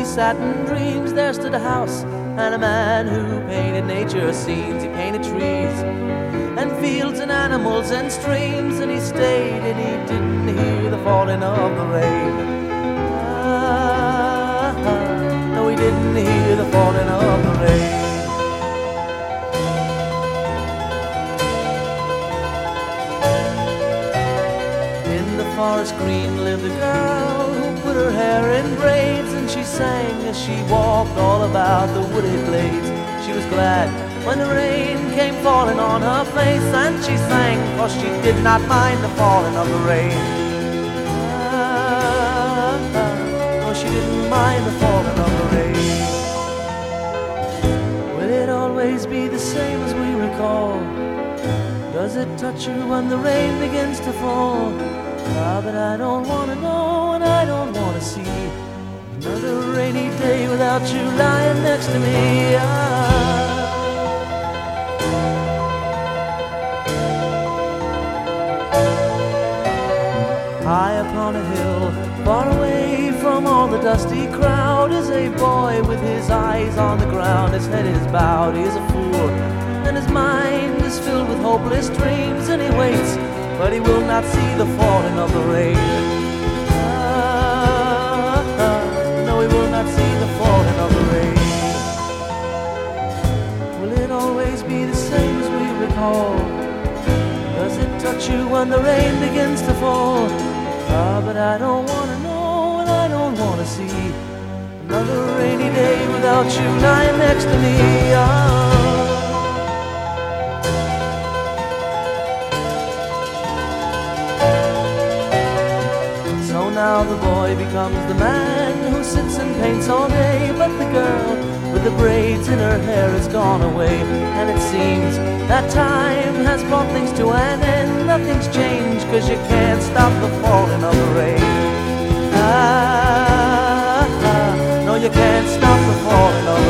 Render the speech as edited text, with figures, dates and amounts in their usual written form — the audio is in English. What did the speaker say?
he sat in dreams, there stood a house and a man who painted nature scenes. He painted trees and fields and animals and streams, and he stayed and he didn't hear the falling of the rain. No, he didn't hear the falling of the rain. In the forest green lived a girl who put her hair in braids, and she sang as she walked all about the wooded glades. She was glad when the rain came falling on her face, and she sang, for she did not mind the falling of the rain. No, she didn't mind the falling of the rain. Will it always be the same as we recall? Does it touch you when the rain begins to fall? Ah, but I don't want to know and I don't want to see another rainy day without you lying next to me. High upon a hill, far away from all the dusty crowd, is a boy with his eyes on the ground. His head is bowed, he is a fool, and his mind is filled with hopeless dreams. And he waits, but he will not see the falling of the rain. No, he will not see the falling of the rain. Will it always be the same as we recall? Does it touch you when the rain begins to fall? Ah, but I don't want to know and I don't want to see another rainy day without you lying next to me. So now the boy becomes the man who sits and paints all day, but the girl with the braids in her hair has gone away. And it seems that time has brought things to an end. Nothing's changed, 'cause you can't stop the falling of the rain. No, you can't stop the falling of the rain.